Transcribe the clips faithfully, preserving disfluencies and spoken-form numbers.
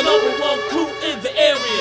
number one crew in the area.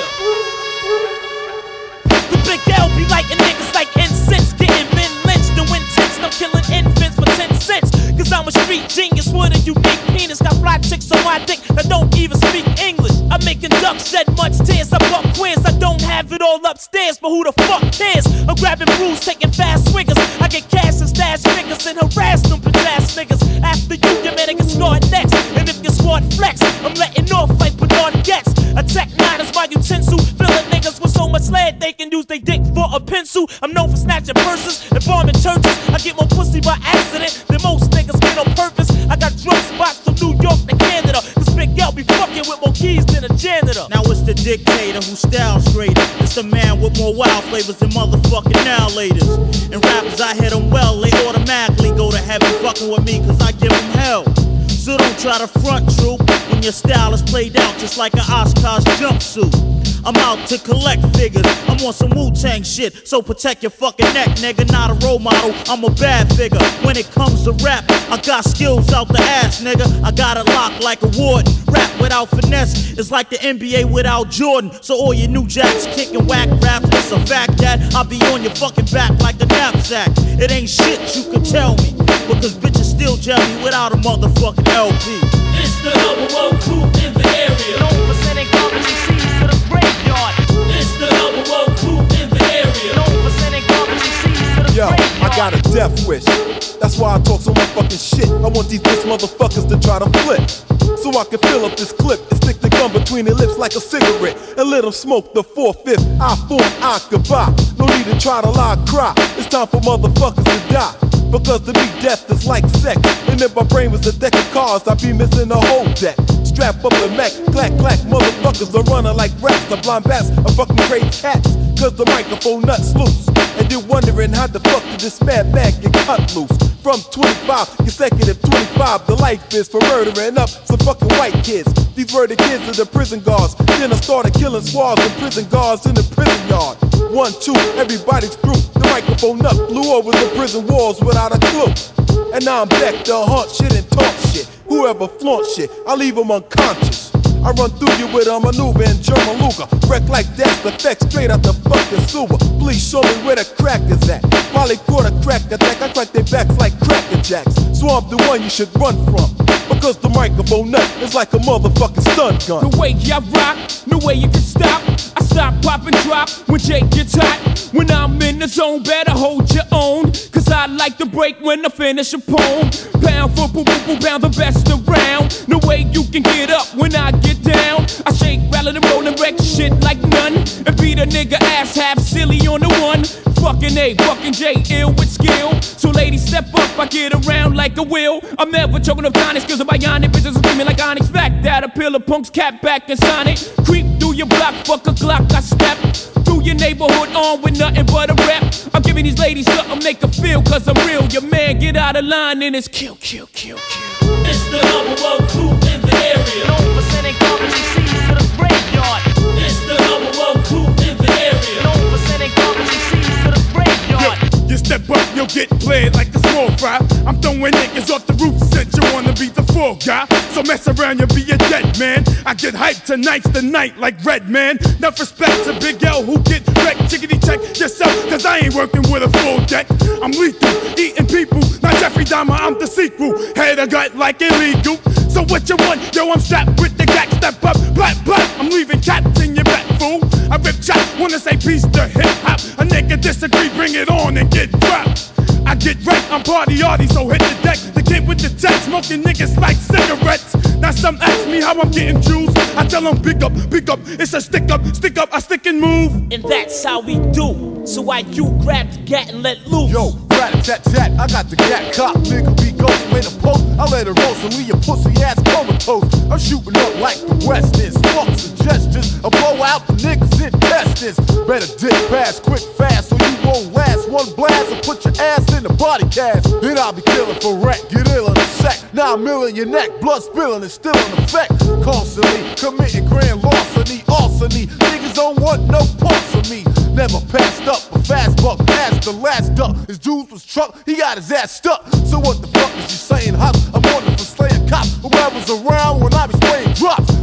The Big L be lighting niggas like incense, getting men lynched and when text. I'm killing infants for ten cents. Cause I'm a street genius with a unique penis. Got fly chicks on my dick that don't even speak English. I'm making ducks shed much tears. I buck queers. I don't have it all upstairs, but who the fuck cares? I'm grabbing brews, taking fast swingers. I get cash and stash figures and harass them bitch ass niggas. After you, your man get scored next. And if your squad flex, I'm letting off like Bernard Getz. Attack nine is my utensil. Filling niggas with so much lead they can use they dick for a pencil. I'm known for snatching purses and bombing churches. I get more pussy by accident than most niggas get on purpose. I got drug spots from New York to Canada. Cause Big L be fucking with more keys than a janitor. Now it's the dictator who styles straighter. It's the man with more wild flavors than motherfucking now laters. And rappers, I hit them well, they automatically go to heaven fucking with me cause I give them hell. So don't try to front, troop, when your style is played out just like an Oshkosh jumpsuit. I'm out to collect figures, I'm on some Wu-Tang shit, so protect your fucking neck, nigga. Not a role model, I'm a bad figure. When it comes to rap, I got skills out the ass, nigga. I got it locked like a warden. Rap without finesse is like the N B A without Jordan. So all your new jacks kicking whack raps, it's a fact that I'll be on your fucking back like a knapsack. It ain't shit you can tell me, because bitches still gel me without a motherfucking L P. It's the number one crew in the area. Known for sending garbage seeds to the graveyard. It's the number one crew in the area. Known for sending garbage seeds to the Yo, graveyard. I got a death wish. That's why I talk so much fucking shit. I want these bitch motherfuckers to try to flip, so I can fill up this clip and stick the gun between their lips like a cigarette and let them smoke the four-fifth. I form I goodbye. No need to try to lie, cry. It's time for motherfuckers to die. Because to me death is like sex. And if my brain was a deck of cards, I'd be missing a whole deck. Strap up the Mac, clack, clack, motherfuckers are running like rats. The blind bats are fucking great cats. Cause the microphone nuts loose. And you're wondering how the fuck did this mad man get cut loose? From twenty-five, consecutive twenty-five, the life is for murdering up some fucking white kids. These were the kids of the prison guards. Then I started killing squads and prison guards in the prison yard. One, two, everybody's through. The microphone nut flew over the prison walls without a clue. And now I'm back to haunt shit and talk shit. Whoever flaunt shit, I leave them unconscious. I run through you with a maneuver in German Luger. Wreck like that's the effect straight out the fucking sewer. Please show me where the crack is at. Probably caught a crack attack. I crack their backs like cracker jacks. So I'm the one you should run from, because the microphone nut is like a motherfucking stun gun. The way I rock, no way you can stop. I stop, pop, and drop when Jake gets hot. When I'm in the zone, better hold your own, cause I like to break when I finish a poem. Pound for boom, boom, boom, pound the best around. No way you can get up when I get down. I shake, rattle, and roll and wreck shit like none, and beat a nigga ass half silly on the one. Fucking A, fucking J, ill with skill. So ladies, step up, I get around like a wheel. I'm never choking up tonics, cause I'm bionic. Bitches are screaming like Onyx. Fact that a pillar punks cap back and sign it. Creep through your block, fuck a Glock, I step through your neighborhood on with nothing but a rep. I'm giving these ladies something make her feel, cause I'm real. Your man get out of line and it's kill, kill, kill, kill. It's the number one crew in the area. Known for sending garbage seeds to the graveyard. It's the number one crew in the area. Known for sending garbage seeds to the graveyard. You step up, you'll get played like a small fry. I'm throwing niggas off the roof since you wanna be the fall guy. So mess around, you'll be a dead man. I get hyped, tonight's the night like Redman. Enough respect to Big L who get wrecked. Chickadee check yourself, cause I ain't working with a full deck. I'm lethal, eating people, not Jeffrey Dahmer, I'm the sequel. Head a gut like illegal. So what you want? Yo, I'm strapped with the gat, step up, black, black. I'm leaving cats in your back, fool. I rip chat, wanna say peace to hip hop. A nigga disagree, bring it on and get dropped. I get wrecked, I'm party arty, so hit the deck. The kid with the tech, smoking niggas like cigarettes. Now some ask me how I'm getting juice. I tell them pick up, pick up, it's a stick up, stick up, I stick and move. And that's how we do. So why you grab the gat and let loose? Yo, rat-a-tat-tat, I got the gat cop, nigga be ghost, made a post. I let it roll, so leave your pussy ass comatose. I'm shooting up like the West is. Fuck suggestions, I blow out the niggas' intestines. Better dip fast, quick, fast, so you won't last. One blast and put your ass in the body cast. Then I'll be killing for wreck, get ill in a sec. Nine mil in your neck, blood spilling is still in effect. Constantly committing grand larceny, arsony. Niggas don't want no parts of me. Never passed up a fast buck, past the last duck. His dudes was truck, he got his ass stuck. So what the fuck is you saying, Hop? I'm on the for slaying cops. Whoever's around when I be spraying drops.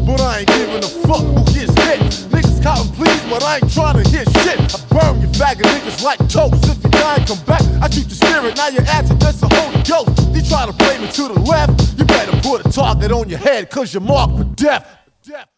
but I ain't giving a fuck who gets hit. Niggas counting please, but I ain't trying to hit shit. I burn you faggot niggas like toast. If you die and come back, I treat your spirit, now you're acting, that's the Holy Ghost. You try to blame me to the left, you better put a target on your head, cause you're marked for death. Death.